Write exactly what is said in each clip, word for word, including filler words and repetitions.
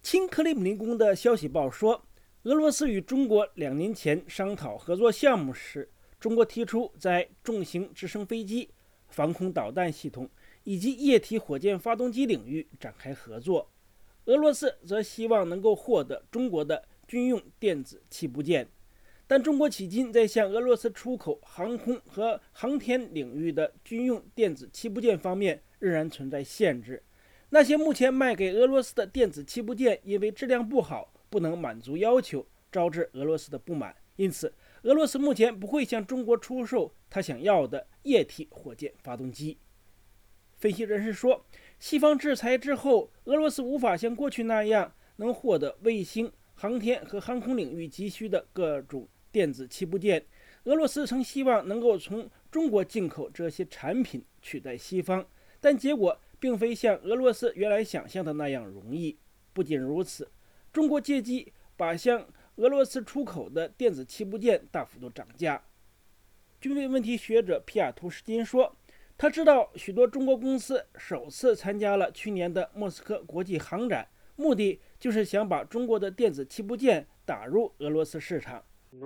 亲克里姆林宫的消息报说，俄罗斯与中国两年前商讨合作项目时，中国提出在重型直升飞机、防空导弹系统以及液体火箭发动机领域展开合作。俄罗斯则希望能够获得中国的军用电子器部件，但中国迄今在向俄罗斯出口航空和航天领域的军用电子器部件方面仍然存在限制。那些目前卖给俄罗斯的电子器部件因为质量不好，不能满足要求，招致俄罗斯的不满。因此，俄罗斯目前不会向中国出售他想要的液体火箭发动机。分析人士说，西方制裁之后，俄罗斯无法像过去那样能获得卫星、航天和航空领域急需的各种电子器部件。俄罗斯曾希望能够从中国进口这些产品取代西方，但结果并非像俄罗斯原来想象的那样容易。不仅如此，中国借机把向俄罗斯出口的电子器部件大幅度涨价。军备问题学者皮亚图什金说，他知道许多中国公司首次参加了去年的莫斯科国际航展，目的就是想把中国的电子器部件打入俄罗斯市场。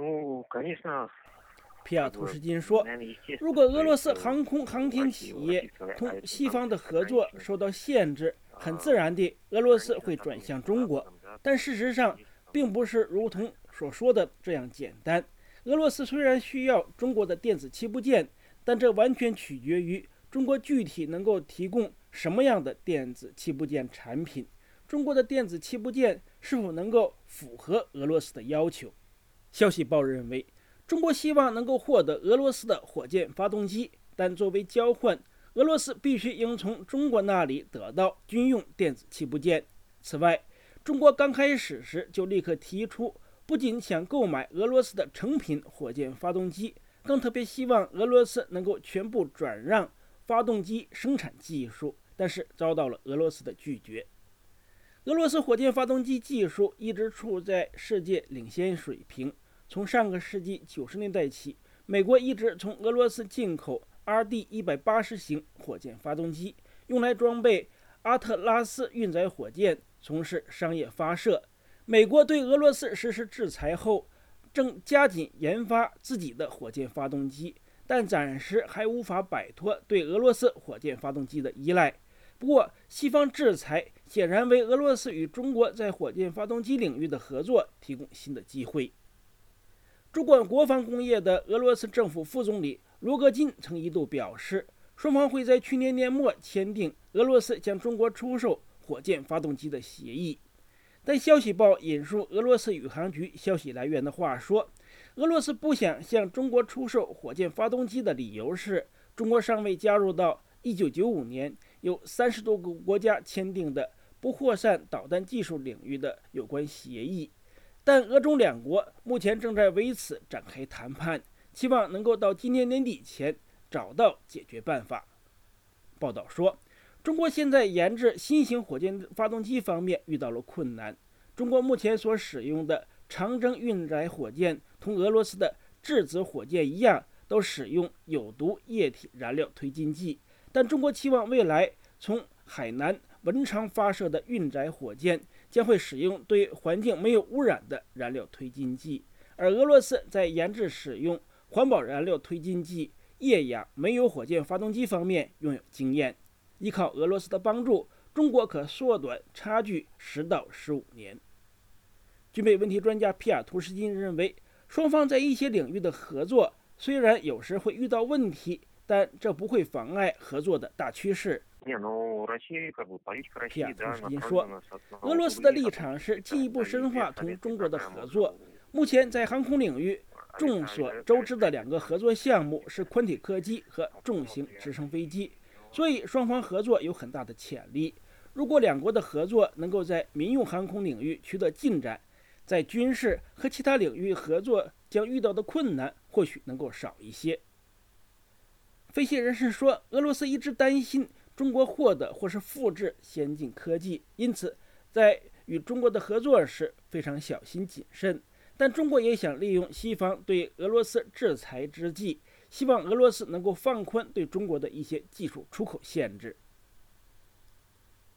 皮亚图什金说，如果俄罗斯航空航天企业同西方的合作受到限制，很自然地俄罗斯会转向中国。但事实上并不是如同所说的这样简单。俄罗斯虽然需要中国的电子器部件，但这完全取决于中国具体能够提供什么样的电子器部件产品，中国的电子器部件是否能够符合俄罗斯的要求。消息报认为，中国希望能够获得俄罗斯的火箭发动机，但作为交换，俄罗斯必须应从中国那里得到军用电子器部件。此外，中国刚开始时就立刻提出，不仅想购买俄罗斯的成品火箭发动机，更特别希望俄罗斯能够全部转让发动机生产技术，但是遭到了俄罗斯的拒绝。俄罗斯火箭发动机技术一直处在世界领先水平。从上个世纪九十年代起，美国一直从俄罗斯进口 R D 一百八十型火箭发动机，用来装备阿特拉斯运载火箭，从事商业发射。美国对俄罗斯实施制裁后，正加紧研发自己的火箭发动机，但暂时还无法摆脱对俄罗斯火箭发动机的依赖。不过，西方制裁显然为俄罗斯与中国在火箭发动机领域的合作提供新的机会。主管国防工业的俄罗斯政府副总理罗戈金曾一度表示，双方会在去年年末签订俄罗斯向中国出售火箭发动机的协议。但消息报引述俄罗斯宇航局消息来源的话说，俄罗斯不想向中国出售火箭发动机的理由是，中国尚未加入到一九九五年由三十多个国家签订的不扩散导弹技术领域的有关协议。但俄中两国目前正在为此展开谈判，期望能够到今年年底前找到解决办法。报道说，中国现在研制新型火箭发动机方面遇到了困难。中国目前所使用的长征运载火箭同俄罗斯的质子火箭一样，都使用有毒液体燃料推进剂，但中国期望未来从海南文昌发射的运载火箭将会使用对环境没有污染的燃料推进剂，而俄罗斯在研制使用环保燃料推进剂液氧煤油火箭发动机方面拥有经验。依靠俄罗斯的帮助，中国可缩短差距十到十五年。军备问题专家皮亚图什金认为，双方在一些领域的合作虽然有时会遇到问题，但这不会妨碍合作的大趋势。皮亚图什金说，俄罗斯的立场是进一步深化同中国的合作。目前在航空领域，众所周知的两个合作项目是宽体客机和重型直升飞机，所以双方合作有很大的潜力。如果两国的合作能够在民用航空领域取得进展，在军事和其他领域合作将遇到的困难或许能够少一些。分析人士说，俄罗斯一直担心中国获得或是复制先进科技，因此在与中国的合作时非常小心谨慎。但中国也想利用西方对俄罗斯制裁之际，希望俄罗斯能够放宽对中国的一些技术出口限制。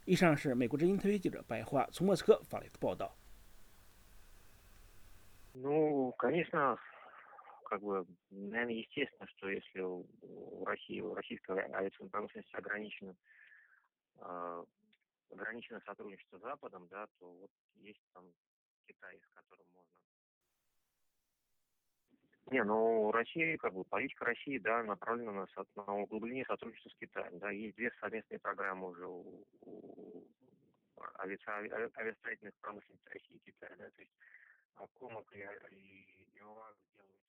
以上是美国之音特约记者白桦从莫斯科发来的报道。 Ну, конечно, как бы, наверное, естественно, что если у России, у российской авиационной промышленности ограничено, э, ограничено сотрудничество с Западом, да, то вот есть там Китай, с которым можно. Не, ну Россия, как бы, политика России, да, направлена на, на углубление сотрудничества с Китаем. Да, есть две совместные программы уже у, у авиа, авиастроительных промышленностей России и Китая, да, то есть Комок и, и ИОА сделали